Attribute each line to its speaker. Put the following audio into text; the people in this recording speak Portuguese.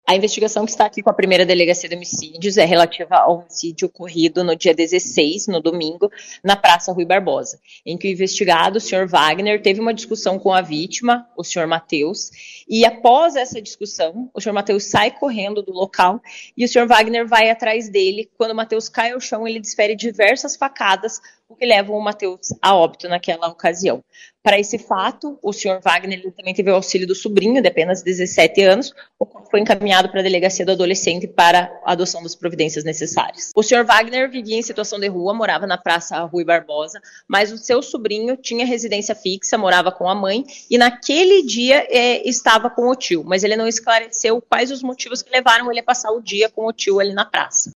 Speaker 1: A investigação que está aqui com a primeira delegacia de homicídios é relativa ao homicídio ocorrido no dia 16, no domingo, na Praça Rui Barbosa, em que o investigado, o senhor Wagner, teve uma discussão com a vítima, o senhor Matheus, e após essa discussão, o senhor Matheus sai correndo do local e o senhor Wagner vai atrás dele. Quando o Matheus cai ao chão, ele desfere diversas facadas, o que leva o Matheus a óbito naquela ocasião. Para esse fato, o senhor Wagner ele também teve o auxílio do sobrinho, de apenas 17 anos, o qual foi encaminhado para a delegacia do adolescente para a adoção das providências necessárias. O senhor Wagner vivia em situação de rua, morava na Praça Rui Barbosa, mas o seu sobrinho tinha residência fixa, morava com a mãe, e naquele dia estava com o tio, mas ele não esclareceu quais os motivos que levaram ele a passar o dia com o tio ali na praça.